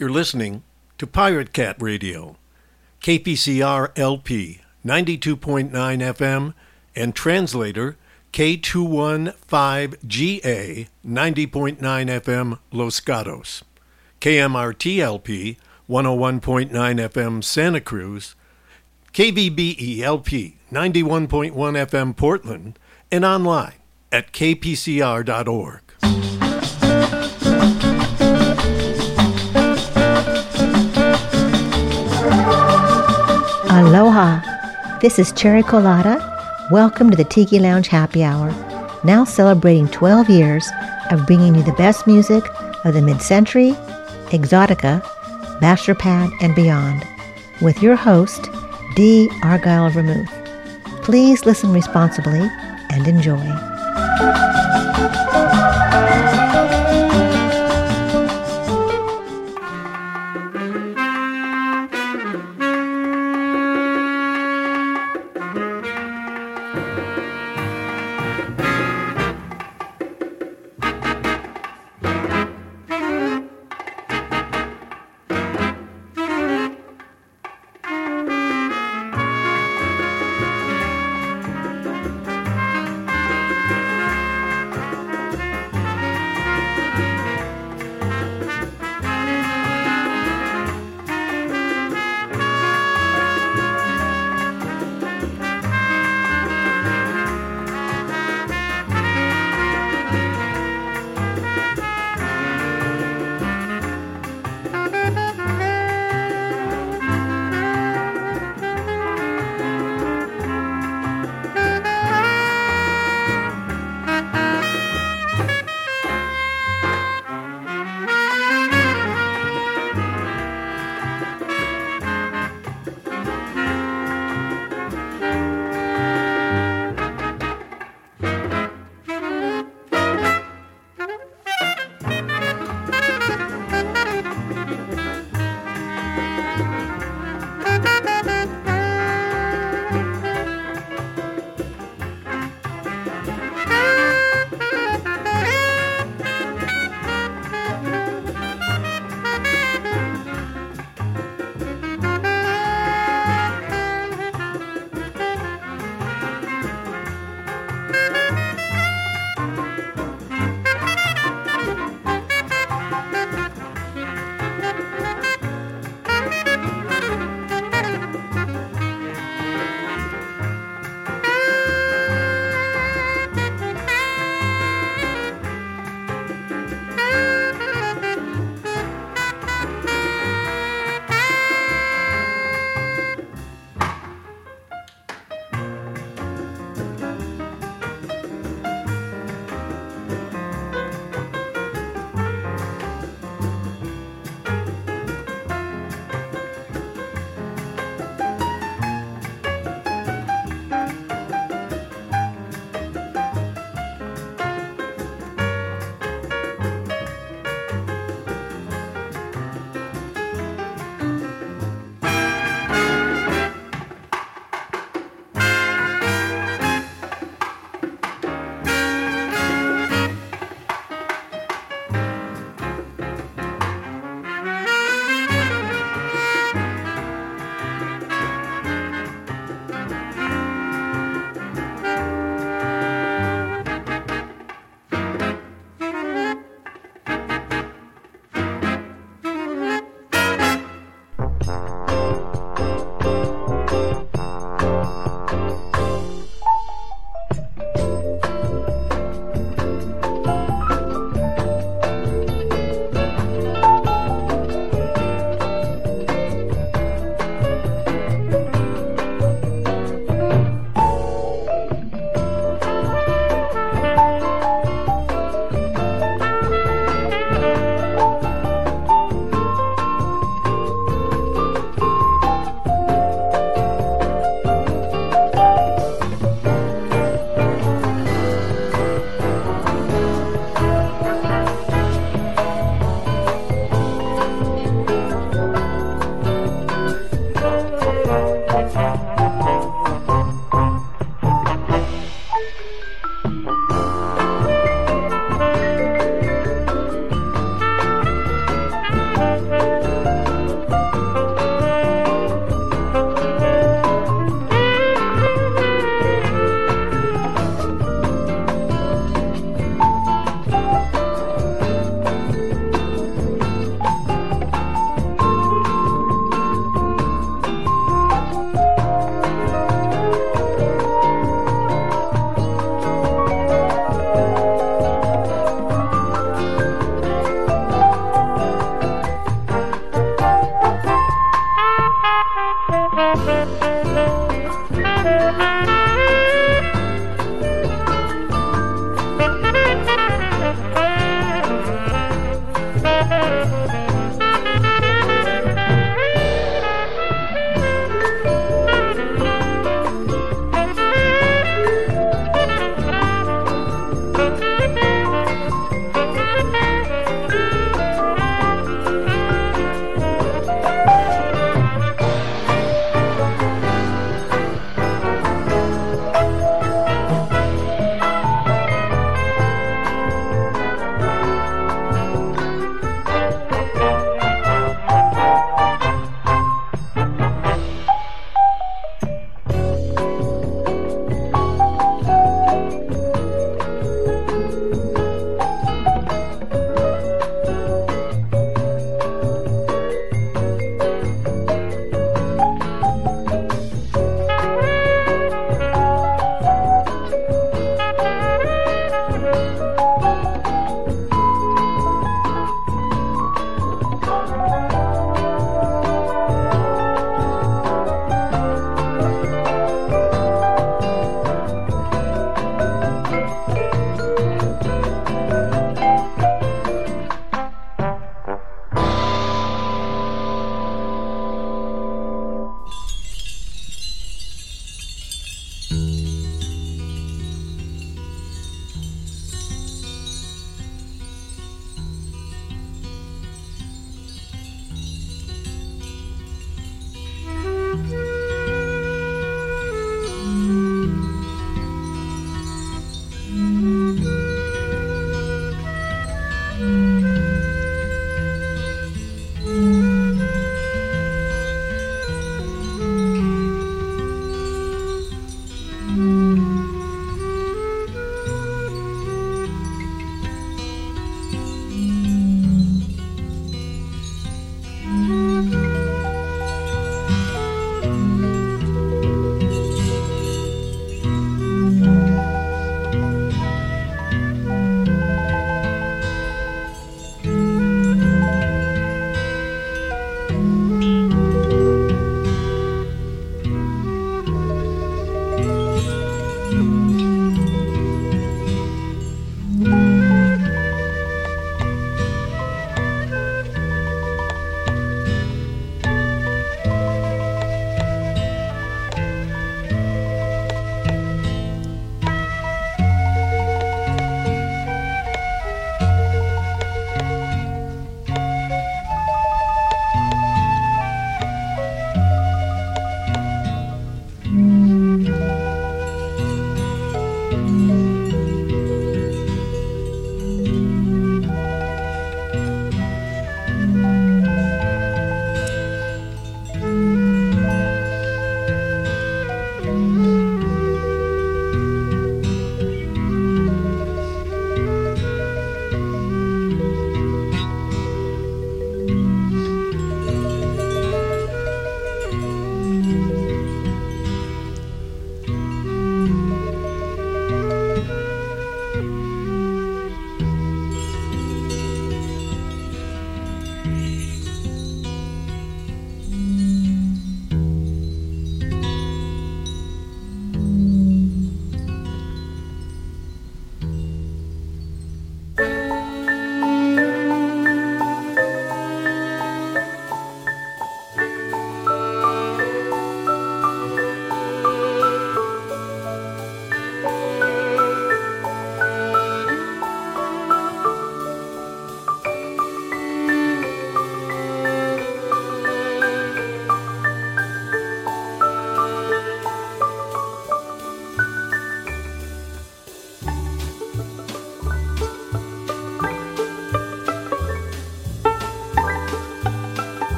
You're listening to Pirate Cat Radio, KPCR LP 92.9 FM, and translator K215GA 90.9 FM Los Gatos, KMRT LP 101.9 FM Santa Cruz, KVBE LP 91.1 FM Portland, and online at kpcr.org. Aloha! This is Cherry Colada. Welcome to the Tiki Lounge Happy Hour, now celebrating 12 years of bringing you the best music of the mid-century, exotica, bachelor and beyond, with your host, D. Argyle Vermouth. Please listen responsibly and enjoy.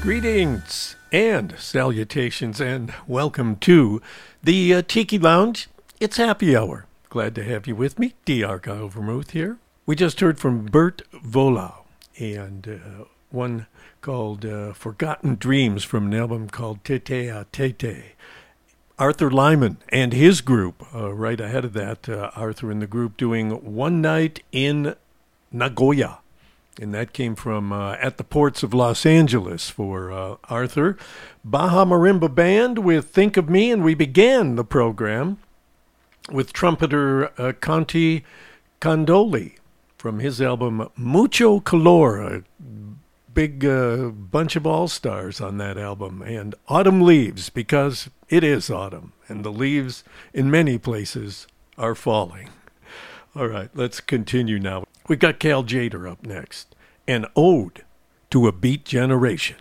Greetings and salutations and welcome to the Tiki Lounge. It's happy hour. Glad to have you with me. D. Argyle Vermouth here. We just heard from Bert Volau and one called Forgotten Dreams from an album called Tetea Tete. Arthur Lyman and his group, right ahead of that, Arthur and the group doing One Night in Nagoya. And that came from At the Ports of Los Angeles for Arthur. Baja Marimba Band with Think of Me, and we began the program with trumpeter Conti Condoli from his album Mucho Calor, a big bunch of all-stars on that album, and Autumn Leaves, because it is autumn, and the leaves in many places are falling. All right, let's continue now. We got Cal Tjader up next, an ode to a beat generation.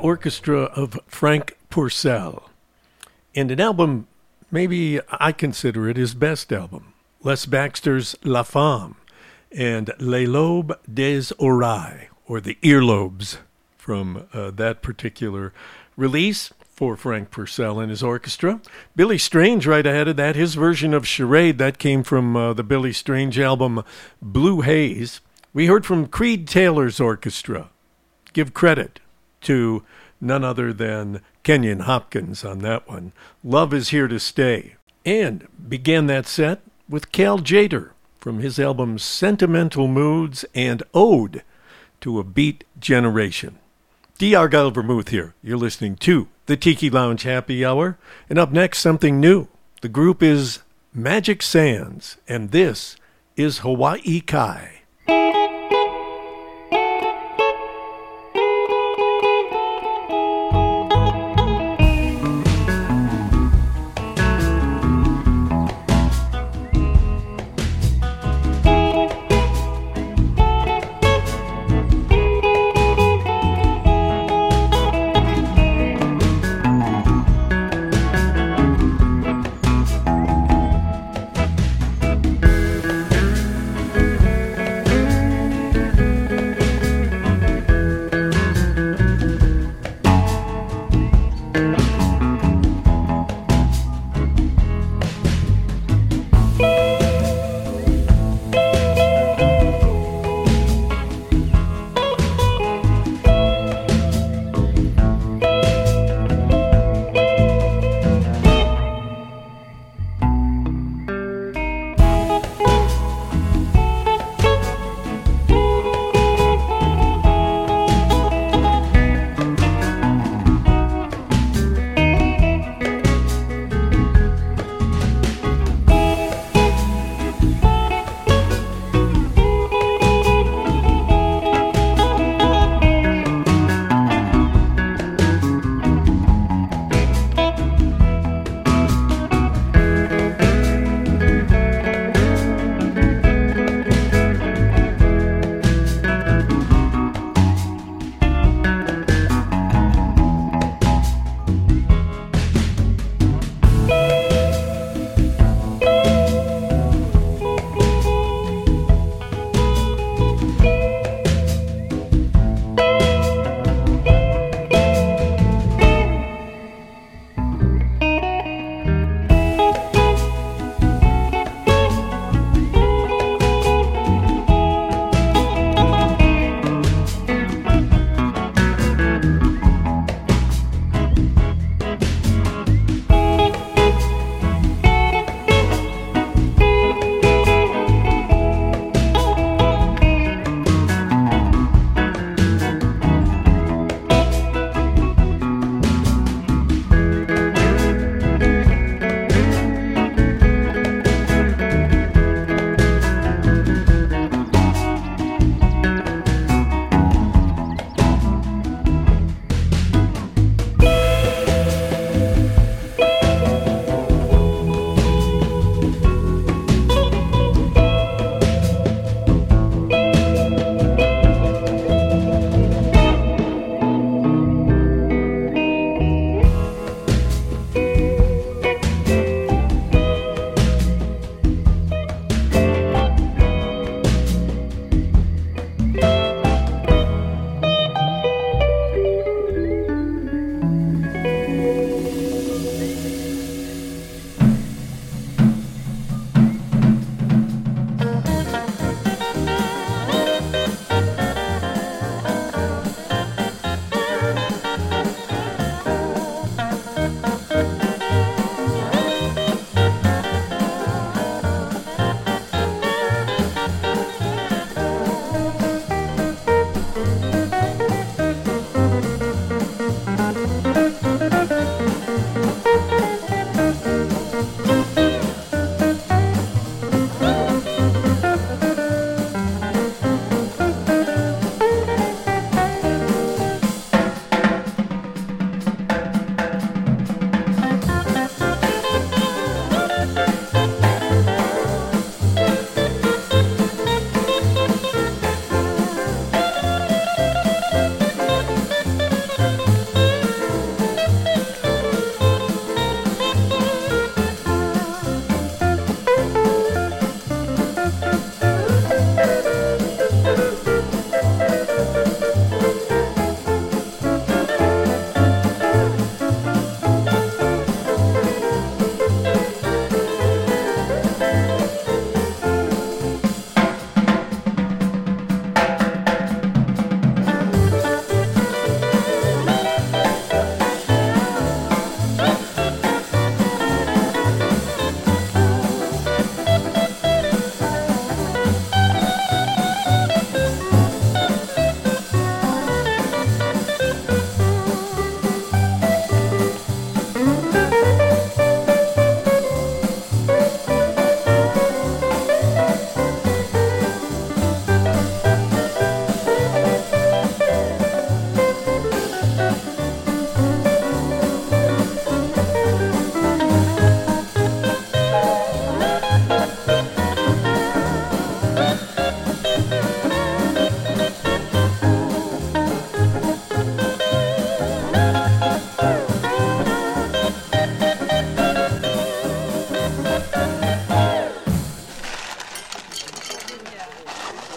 orchestra of Frank Purcell. And an album, maybe I consider it his best album, Les Baxter's La Femme and Les Lobes des Oreilles, or the earlobes, from that particular release for Frank Purcell and his orchestra. Billy Strange right ahead of that, his version of Charade, that came from the Billy Strange album Blue Haze. We heard from Creed Taylor's orchestra. Give credit to none other than Kenyon Hopkins on that one. Love Is Here to Stay. And began that set with Cal Tjader from his album Sentimental Moods and Ode to a Beat Generation. D. Argyle Vermouth here. You're listening to the Tiki Lounge Happy Hour. And up next, something new. The group is Magic Sands, and this is Hawaii Kai.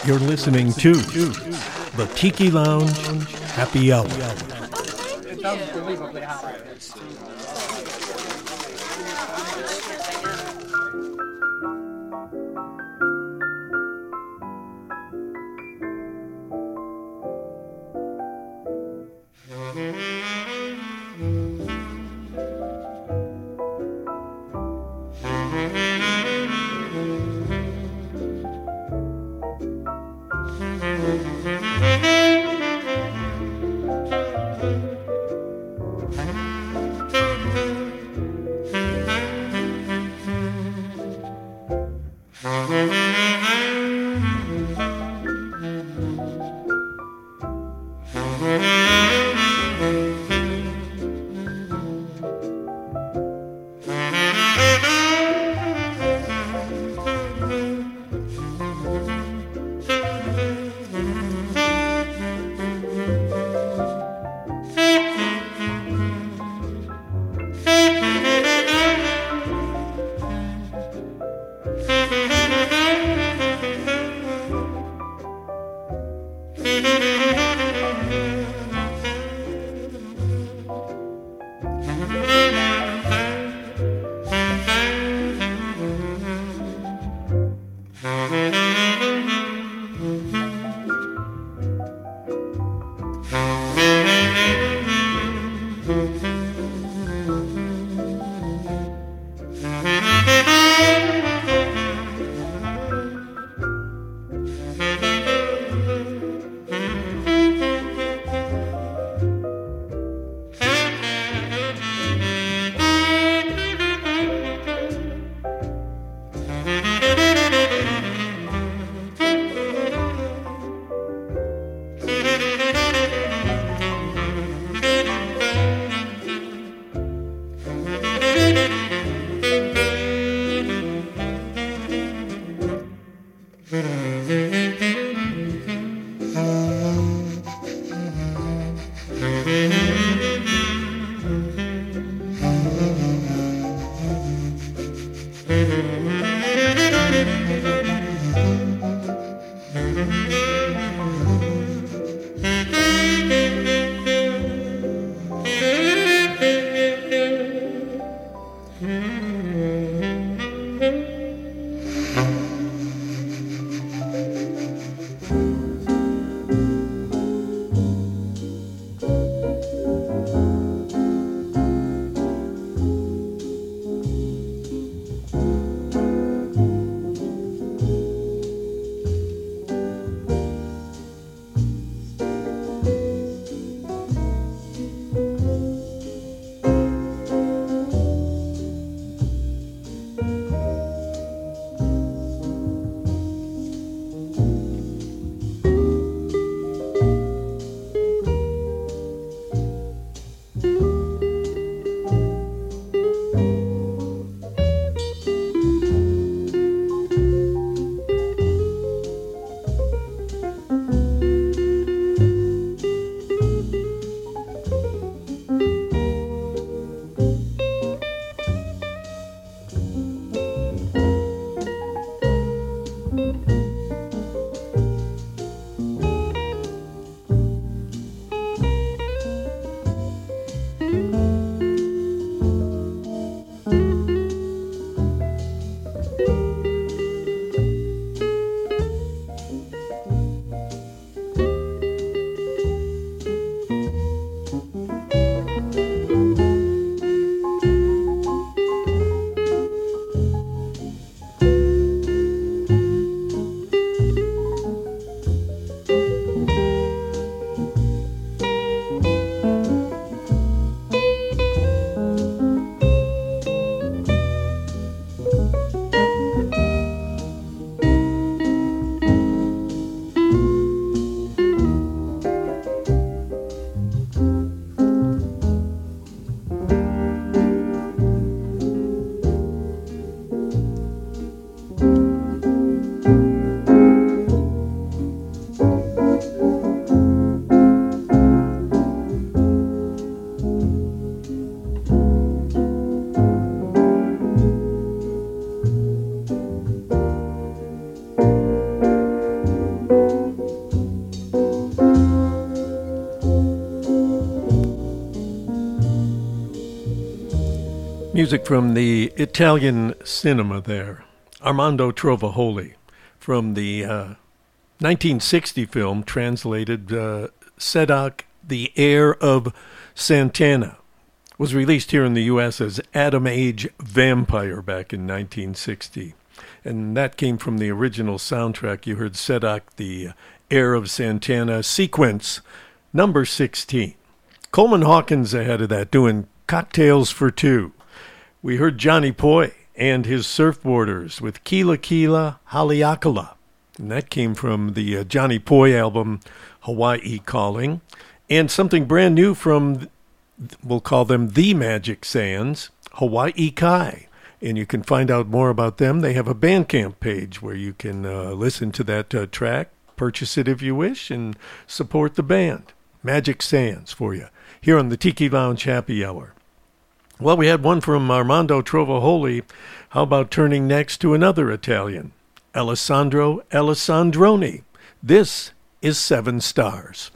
You're listening to the Tiki Lounge Happy Hour. It sounds unbelievably hot. Music from the Italian cinema there. Armando Trovajoli from the 1960 film translated Sedok, the Heir of Santana. Was released here in the U.S. as Atom Age Vampire back in 1960. And that came from the original soundtrack. You heard Sedok, the Heir of Santana, sequence number 16. Coleman Hawkins ahead of that doing Cocktails for Two. We heard Johnny Poi and his Surfboarders with Kila Kila Haleakala. And that came from the Johnny Poi album, Hawaii Calling. And something brand new from, we'll call them the Magic Sands, Hawaii Kai. And you can find out more about them. They have a Bandcamp page where you can listen to that track, purchase it if you wish, and support the band. Magic Sands for you here on the Tiki Lounge Happy Hour. Well, we had one from Armando Trovajoli. How about turning next to another Italian, Alessandro Alessandroni? This is Seven Stars.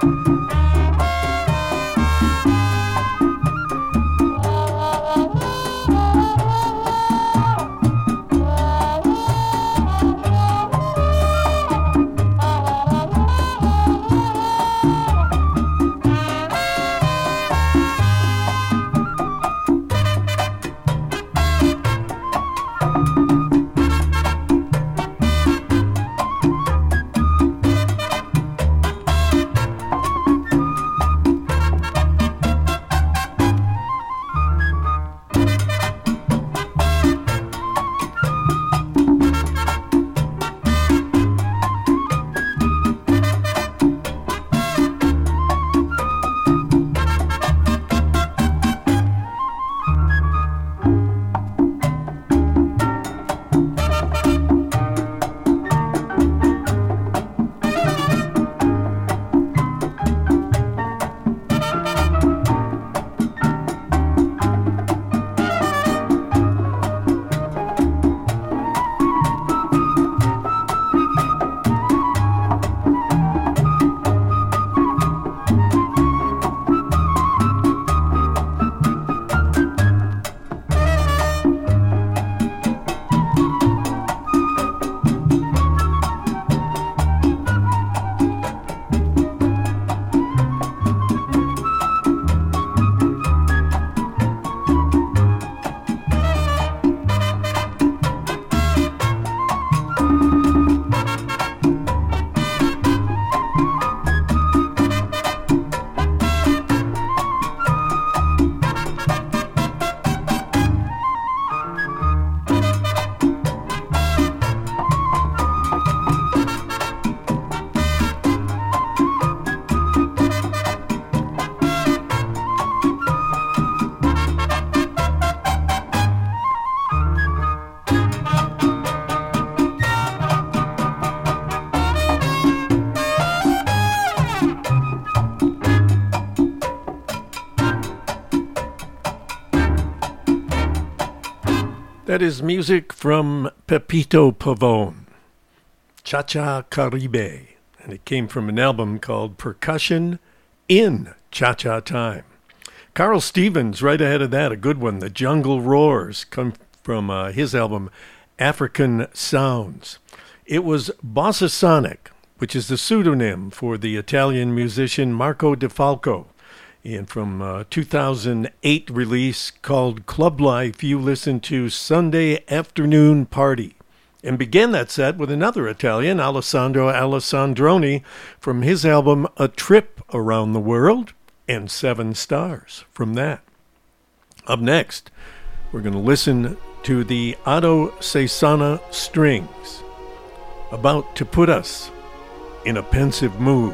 That is music from Pepito Pavone, Cha-Cha Caribe, and it came from an album called Percussion in Cha-Cha Time. Carl Stevens, right ahead of that, a good one, The Jungle Roars, come from his album African Sounds. It was Bossa Sonic, which is the pseudonym for the Italian musician Marco De Falco. And from 2008 release called Club Life, you listen to Sunday Afternoon Party. And began that set with another Italian, Alessandro Alessandroni, from his album A Trip Around the World, and 7 stars from that. Up next, we're going to listen to the Otto Cesana Strings, about to put us in a pensive mood.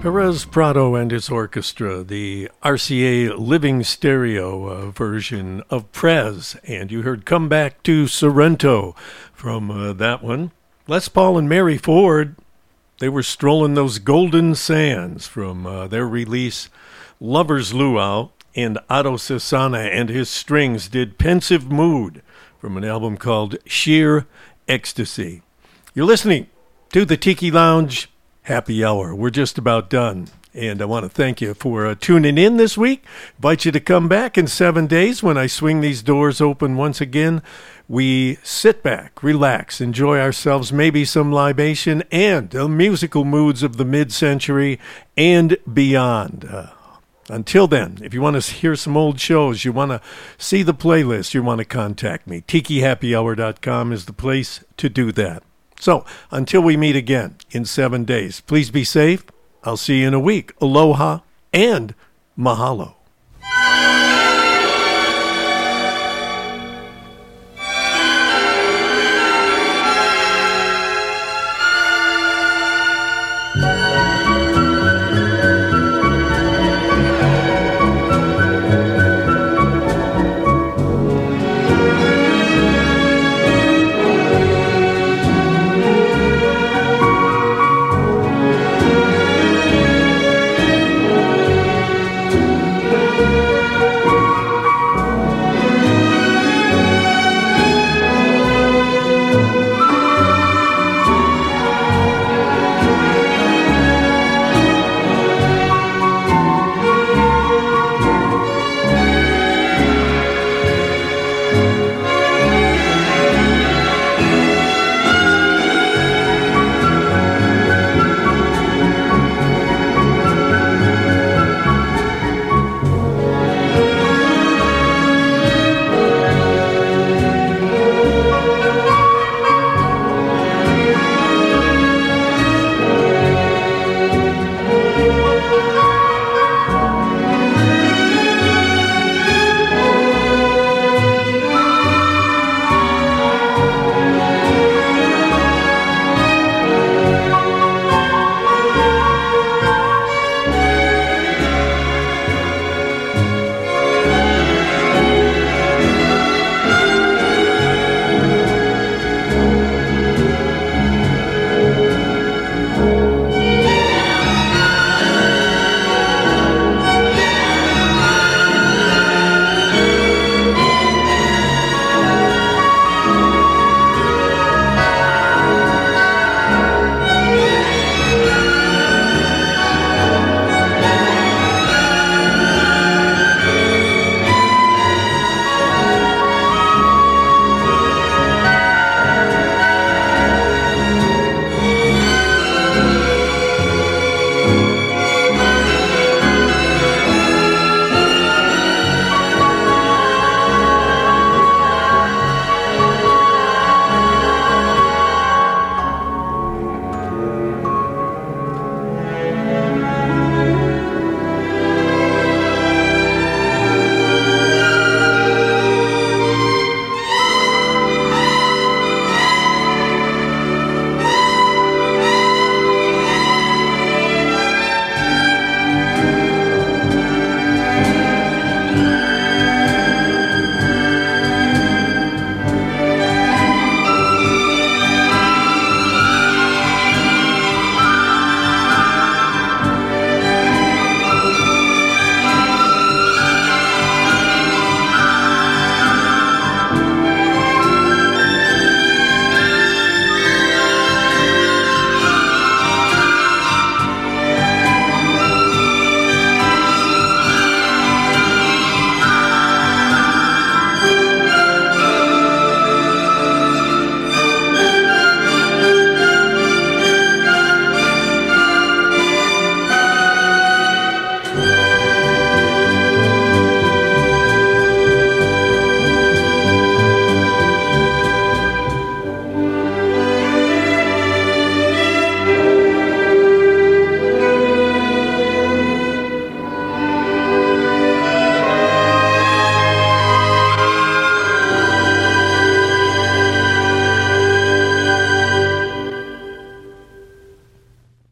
Perez Prado and his orchestra, the RCA Living Stereo version of Prez, and you heard Come Back to Sorrento from that one. Les Paul and Mary Ford, they were strolling those golden sands from their release Lover's Luau, and Otto Sassana and his strings did Pensive Mood from an album called Sheer Ecstasy. You're listening to the Tiki Lounge Happy Hour. We're just about done, and I want to thank you for tuning in this week. Invite you to come back in 7 days when I swing these doors open once again. We sit back, relax, enjoy ourselves, maybe some libation, and the musical moods of the mid-century and beyond. Until then, if you want to hear some old shows, you want to see the playlist, you want to contact me, tikihappyhour.com is the place to do that. So, until we meet again in 7 days, please be safe. I'll see you in a week. Aloha and mahalo.